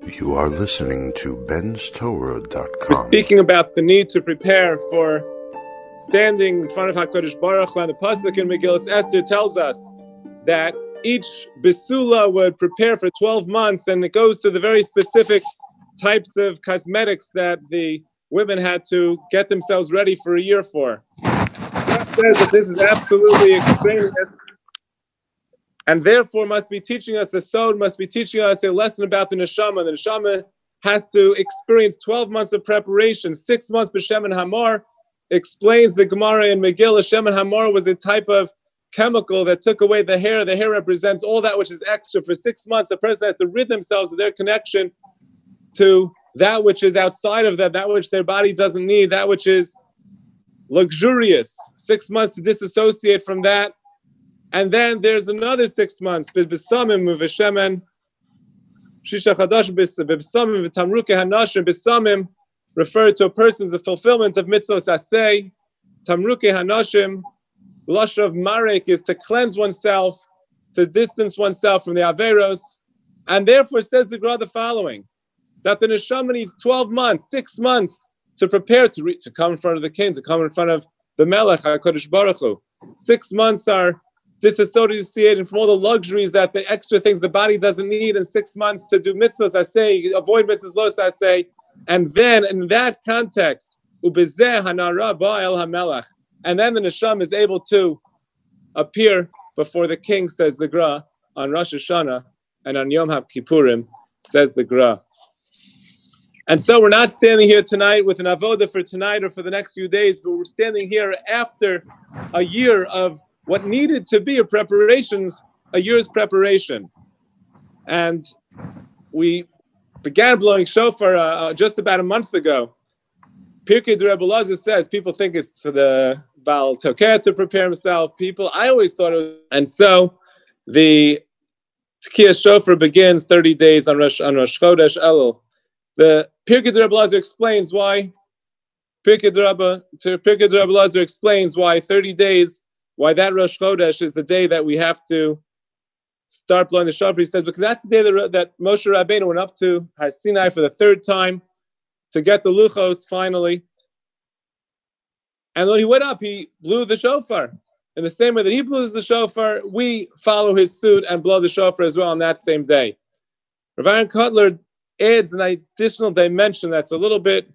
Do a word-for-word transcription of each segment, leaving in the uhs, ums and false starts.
You are listening to Ben's Torah dot com. We're speaking about the need to prepare for standing in front of HaKadosh Baruch Hu, and the pasuk in Megillas Esther tells us that each Besula would prepare for twelve months, and it goes to the very specific types of cosmetics that the women had to get themselves ready for a year for. God says that this is absolutely extraneous, and therefore must be teaching us a sod, must be teaching us a lesson about the neshama. The neshama has to experience twelve months of preparation, six months b'Shem and Hamor. Explains the Gemara in Megillah, Shem and Hamor was a type of chemical that took away the hair. The hair represents all that which is extra. For six months, a person has to rid themselves of their connection to that which is outside of them, that which their body doesn't need, that which is luxurious. Six months to disassociate from that. And then there's another six months. B'samim v'shemen, shisha chadash b'samim v'tamruke hanashim b'samim, referred to a person's fulfillment of mitzvos aseh. Tamruke hanashim, lush of marek, is to cleanse oneself, to distance oneself from the averos. And therefore says the Gemara the following, that the neshama needs twelve months, six months to prepare to re- to come in front of the king, to come in front of the Melech HaKadosh Baruch Hu. Six months are disassociated from all the luxuries, that the extra things the body doesn't need, and six months to do mitzvahs aseh, avoid mitzvahs los aseh. And then in that context, ubezeh hanara ba'el hamelech, and then the neshama is able to appear before the king, says the Gra, on Rosh Hashanah and on Yom HaKippurim, says the Gra. And so we're not standing here tonight with an avoda for tonight or for the next few days, but we're standing here after a year of what needed to be a preparations, a year's preparation. And we began blowing shofar uh, just about a month ago. Pirkei de Rebbe Elazar says people think it's for the Baal Tokeh to prepare himself. People, I always thought it was. And so the Tkiyah shofar begins thirty days on Rosh, on Rosh Chodesh Elul. The Pirkei de Rebbe Elazar explains why. Pirkei de Rebbe, Pirkei de Rebbe Elazar explains why thirty days, why that Rosh Chodesh is the day that we have to start blowing the shofar. He says, because that's the day that, that Moshe Rabbeinu went up to Har Sinai for the third time to get the luchos finally. And when he went up, he blew the shofar. In the same way that he blew the shofar, we follow his suit and blow the shofar as well on that same day. Rav Aaron Kotler adds an additional dimension that's a little bit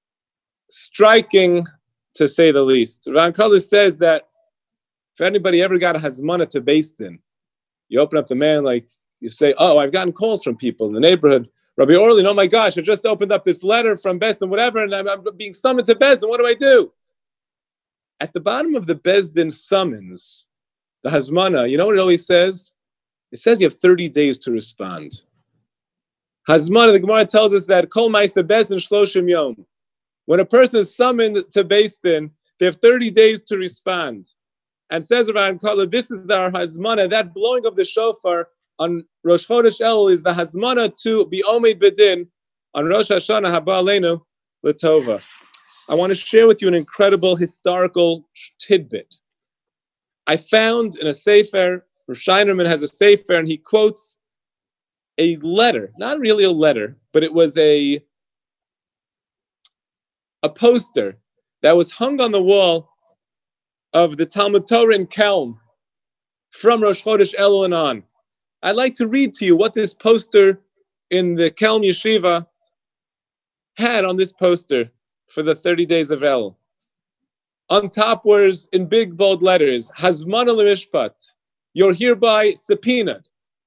striking, to say the least. Rav Aaron Kotler says that if anybody ever got a hazmana to Beis Din, you open up the mail, like you say, oh, I've gotten calls from people in the neighborhood. Rabbi Orlin, oh my gosh, I just opened up this letter from Beis Din, whatever, and I'm, I'm being summoned to Beis Din. What do I do? At the bottom of the Beis Din summons, the hazmana, you know what it always says? It says you have thirty days to respond. Hazmana, the Gemara tells us that kol ma'aseh Beis Din shloshim yom. When a person is summoned to Beis Din, they have thirty days to respond. And says Rav Kotler, this is our hazmana. That blowing of the shofar on Rosh Chodesh Elul is the hazmana to be omed bedin on Rosh Hashanah haba aleinu l'tova. I want to share with you an incredible historical tidbit. I found in a sefer, Rav Scheinerman has a sefer, and he quotes a letter, not really a letter, but it was a, a poster that was hung on the wall of the Talmud Torah in Kelm from Rosh Chodesh Elul and on. I'd like to read to you what this poster in the Kelm Yeshiva had on this poster for the thirty days of Elul. On top was, in big bold letters, Hazmana L'Mishpat, you're hereby subpoenaed.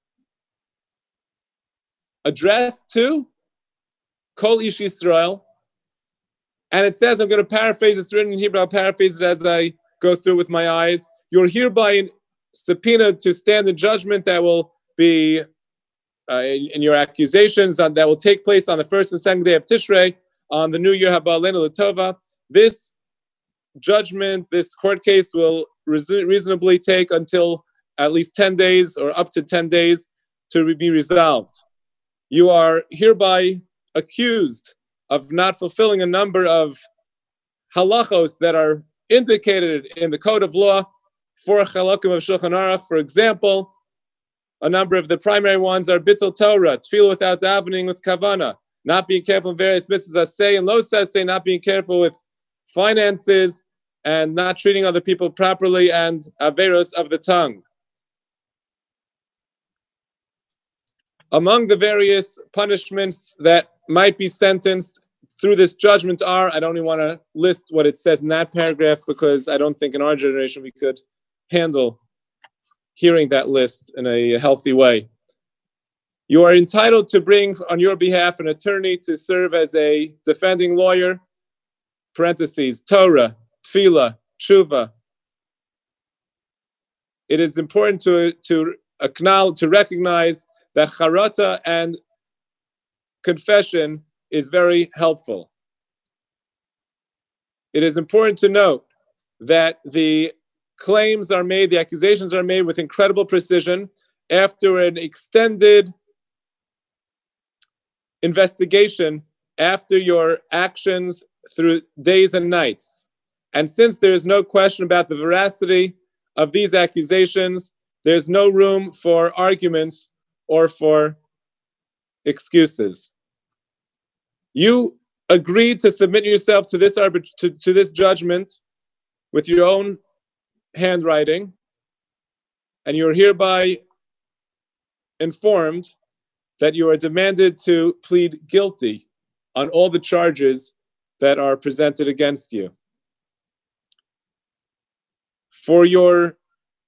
Addressed to Kol Ish Yisrael. And it says, I'm going to paraphrase, it's written in Hebrew, I'll paraphrase it as I go through with my eyes. You're hereby subpoenaed to stand the judgment that will be uh, in, in your accusations on, that will take place on the first and second day of Tishrei on the new year haba aleinu l'tova. This judgment, this court case will reason, reasonably take until at least ten days or up to ten days to be resolved. You are hereby accused of not fulfilling a number of halachos that are indicated in the code of law for Chalakim of Shulchan Aruch. For example, A number of the primary ones are Bittul Torah, Tefillah without davening with Kavana, not being careful in various mitzvahs asay and lo sasay, not being careful with finances, and not treating other people properly, and averos of the tongue. Among the various punishments that might be sentenced through this judgment are, I don't even want to list what it says in that paragraph because I don't think in our generation we could handle hearing that list in a healthy way. You are entitled to bring on your behalf an attorney to serve as a defending lawyer, parentheses, Torah, Tefillah, Tshuva. It is important to, to acknowledge, to recognize that charata and confession is very helpful. It is important to note that the claims are made, the accusations are made with incredible precision after an extended investigation, after your actions through days and nights. And since there is no question about the veracity of these accusations, there's no room for arguments or for excuses. You agreed to submit yourself to this arbit- to, to this judgment with your own handwriting, and you are hereby informed that you are demanded to plead guilty on all the charges that are presented against you. For your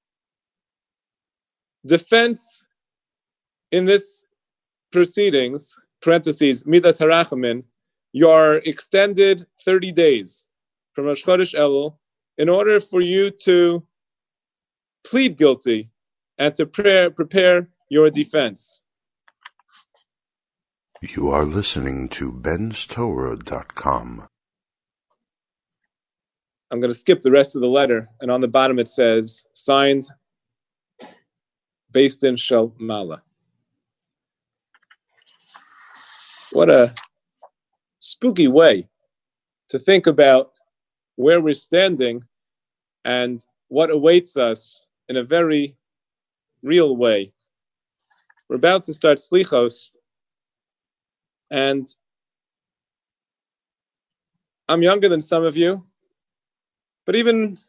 defense in this proceedings, parentheses, Midas Harachamin, your extended thirty days from Rosh Chodesh Elul in order for you to plead guilty and to prepare, prepare your defense. You are listening to Ben's Torah dot com. I'm going to skip the rest of the letter, and on the bottom it says, signed, Beis Din Shel Mala. What a spooky way to think about where we're standing and what awaits us in a very real way. We're about to start Slichos, and I'm younger than some of you, but even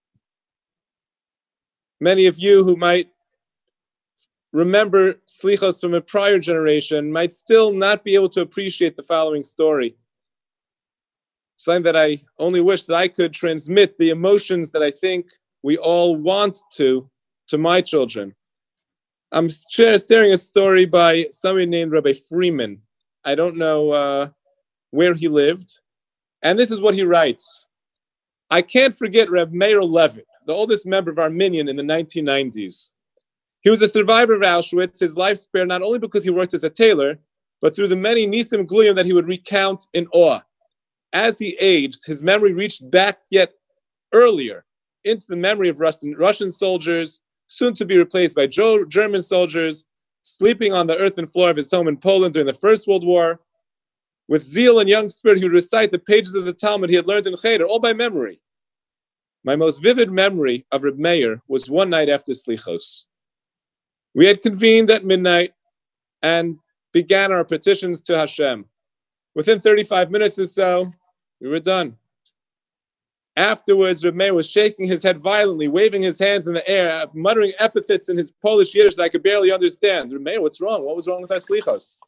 many of you who might remember Slichos from a prior generation might still not be able to appreciate the following story. Something that I only wish that I could transmit the emotions that I think we all want to, to my children. I'm sharing a story by somebody named Rabbi Freeman. I don't know uh, where he lived. And this is what he writes. I can't forget Reb Meir Levin, the oldest member of our minyan in the nineteen nineties. He was a survivor of Auschwitz, his life spared not only because he worked as a tailor, but through the many nisim gluyim that he would recount in awe. As he aged, his memory reached back yet earlier into the memory of Russian, Russian soldiers, soon to be replaced by German soldiers, sleeping on the earthen floor of his home in Poland during the First World War. With zeal and young spirit, he would recite the pages of the Talmud he had learned in Cheder, all by memory. My most vivid memory of Reb Meir was one night after Slichos. We had convened at midnight and began our petitions to Hashem. Within thirty-five minutes or so, we were done. Afterwards, Reb Meir was shaking his head violently, waving his hands in the air, muttering epithets in his Polish Yiddish that I could barely understand. Reb Meir, what's wrong? What was wrong with our Slichos?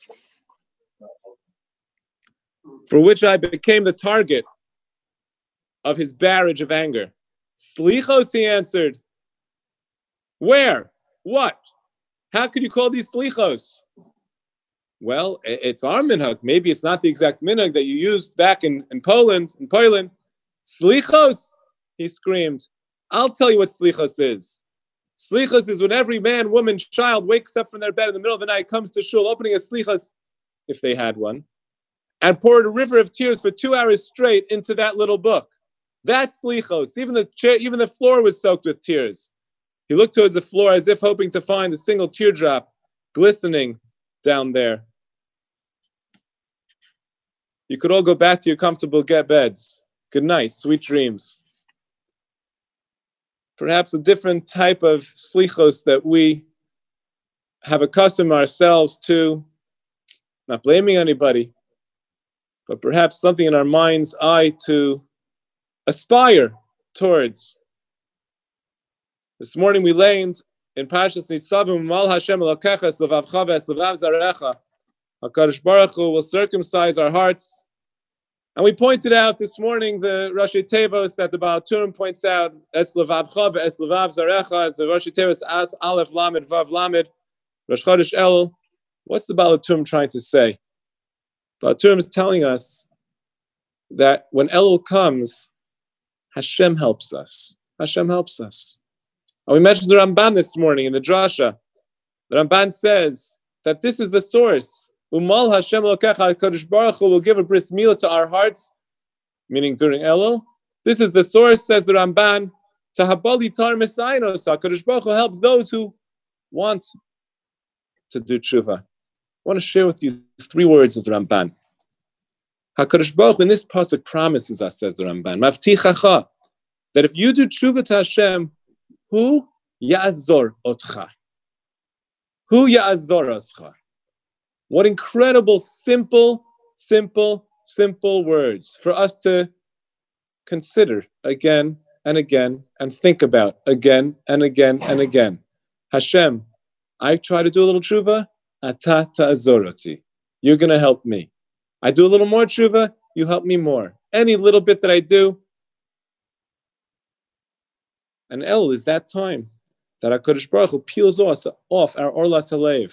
For which I became the target of his barrage of anger. Slichos, he answered. Where? What? How could you call these slichos? Well, it's our minhag. Maybe it's not the exact minhag that you used back in, in Poland. In Poland, slichos, he screamed. I'll tell you what slichos is. Slichos is when every man, woman, child wakes up from their bed in the middle of the night, comes to shul, opening a slichos, if they had one, and poured a river of tears for two hours straight into that little book. That's slichos. Even the chair, even the floor was soaked with tears. He looked towards the floor as if hoping to find a single teardrop glistening down there. You could all go back to your comfortable get beds. Good night, sweet dreams. Perhaps a different type of slichos that we have accustomed ourselves to, not blaming anybody, but perhaps something in our mind's eye to aspire towards. This morning we learned in Parshas Nitzavim, Mal Hashem Elokecha es levavcha v'es levav zarecha. HaKadosh Baruch Hu will circumcise our hearts. And we pointed out this morning the Rashi Tevos that the Baal Turim points out, es levavcha v'es levav zarecha, as the Rashi Tevos as Aleph Lamed Vav Lamed, Rosh Chodesh Elul. What's the Baal Turim trying to say? Baal Turim is telling us that when Elul comes, Hashem helps us. Hashem helps us. And we mentioned the Ramban this morning in the Drasha. The Ramban says that this is the source. Umal Hashem Elokecha, HaKadosh Baruch Hu will give a bris milah to our hearts, meaning during Elul. This is the source, says the Ramban, to Habali Tar Mesainos. HaKadosh Baruch Hu helps those who want to do tshuva. I want to share with you three words of the Ramban. HaKadosh Baruch Hu in this pasuk promises us, says the Ramban, Mavtichacha, that if you do tshuva to Hashem, Hu ya'azor otcha. Hu ya'azor oscha. What incredible, simple, simple, simple words for us to consider again and again and think about again and again and again. Hashem, I try to do a little tshuva, ata ta'azoroti. You're going to help me. I do a little more tshuva, you help me more. Any little bit that I do. And El is that time that HaKadosh Baruch Hu peels off, off our Orlas Halev.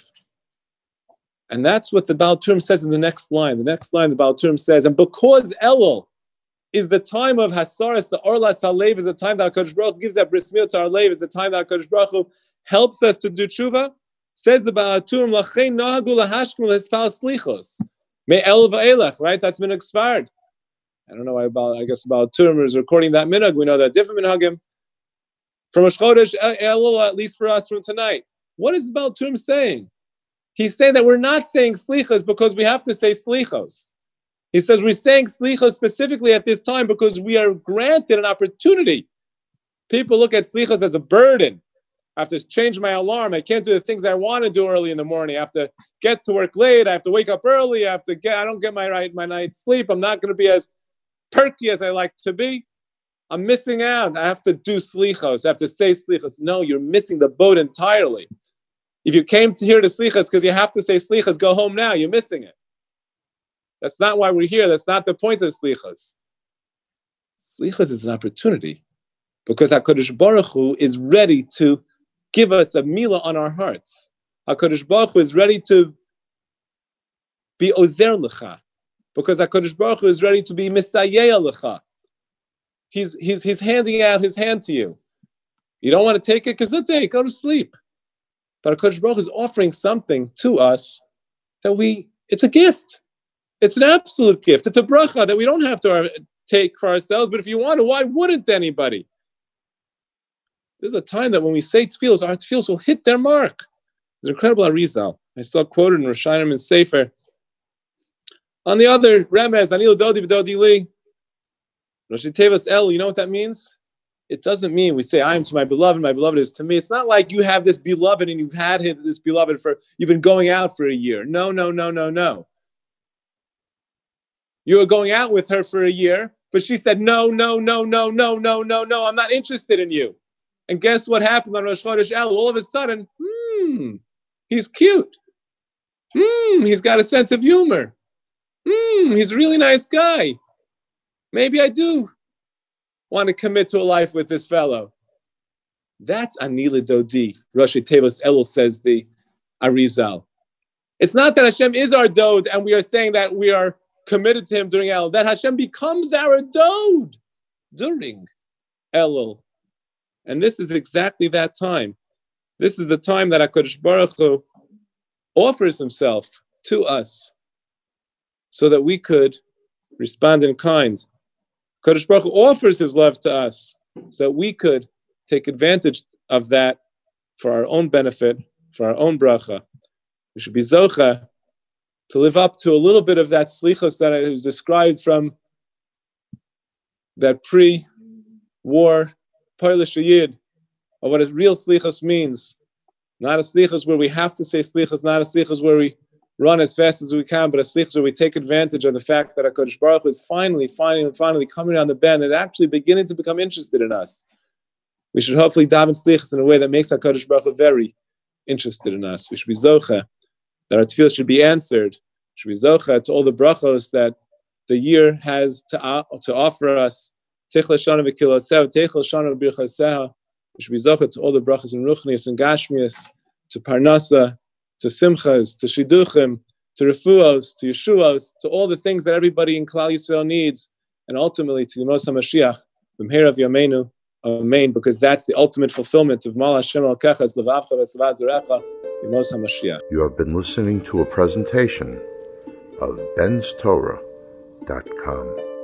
And that's what the Baal Turim says in the next line. The next line, the Baal Turim says, and because Elul is the time of Hasaras, the Orlas Halev is the time that HaKadosh Baruch Hu gives that bris milah to our Lev, is the time that HaKadosh Baruch Hu helps us to do tshuva. Says the Baal Turim, Lachein nahagu lahashkim l'hispal slichos. Me El va'elech, right? That's minhag Sfard. I don't know why Baal, I guess Baal Turim is recording that minhag. We know that different minhagim. From Rosh Chodesh Elul, at least for us from tonight. What is Baal Turim saying? He's saying that we're not saying slichos because we have to say slichos. He says we're saying slichos specifically at this time because we are granted an opportunity. People look at slichos as a burden. I have to change my alarm. I can't do the things I want to do early in the morning. I have to get to work late. I have to wake up early. I have to get. I don't get my right my night's sleep. I'm not going to be as perky as I like to be. I'm missing out. I have to do slichos. I have to say slichos. No, you're missing the boat entirely. If you came to here to slichos because you have to say slichos, go home now. You're missing it. That's not why we're here. That's not the point of slichos. Slichos is an opportunity because HaKadosh Baruch Hu is ready to give us a milah on our hearts. HaKadosh Baruch Hu is ready to be ozer lecha because HaKadosh Baruch Hu is ready to be misayeh lecha. He's, he's, he's handing out his hand to you. You don't want to take it? Kazute, go to sleep. But HaKadosh Baruch Hu is offering something to us that we, it's a gift. It's an absolute gift. It's a bracha that we don't have to take for ourselves, but if you want to, why wouldn't anybody? There's a time that when we say tefillos, our tefillos will hit their mark. There's incredible Arizal. I saw quoted in Rosh Hashanah and Sefer. On the other, Remez, Anil Dodi V'Dodi Li, Rosh Tevos El, you know what that means? It doesn't mean we say, I am to my beloved, my beloved is to me. It's not like you have this beloved and you've had this beloved for, you've been going out for a year. No, no, no, no, no. You were going out with her for a year, but she said, no, no, no, no, no, no, no, no, I'm not interested in you. And guess what happened on Rosh Chodesh Elul? All of a sudden, hmm, he's cute. Hmm, he's got a sense of humor. Hmm, he's a really nice guy. Maybe I do want to commit to a life with this fellow. That's Anila Dodi. Rashi Tevos Elul says the Arizal. It's not that Hashem is our Dod and we are saying that we are committed to him during Elul. That Hashem becomes our Dod during Elul. And this is exactly that time. This is the time that HaKadosh Baruch Hu offers himself to us so that we could respond in kind. HaKadosh Baruch Hu offers his love to us so that we could take advantage of that for our own benefit, for our own bracha. We should be zocha to live up to a little bit of that slichos that is described from that pre-war Polish Yid, of what a real slichos means. Not a slichus where we have to say slichus, not a slichus where we run as fast as we can, but a slichus where we take advantage of the fact that HaKadosh Baruch Hu is finally, finally, finally coming around the bend and actually beginning to become interested in us. We should hopefully daven slichus in a way that makes HaKadosh Baruch Hu very interested in us. We should be zocha, that our tefillah should be answered. We should be zocha to all the brachos that the year has to, uh, to offer us. Techel shana v'kilosev, techel shana v'birchaseha. We should be zocha to all the brachos and ruchnias and gashmias, to parnasa, to simchas, to shiduchim, to refuos, to yeshuos, to all the things that everybody in Klal Yisrael needs, and ultimately to the Yemos HaMashiach, b'mheira v'yameinu, amen, because that's the ultimate fulfillment of Mal Hashem Elokecha es levavcha v'esavah zarecha, Yemos HaMashiach. You have been listening to a presentation of Ben's Torah dot com.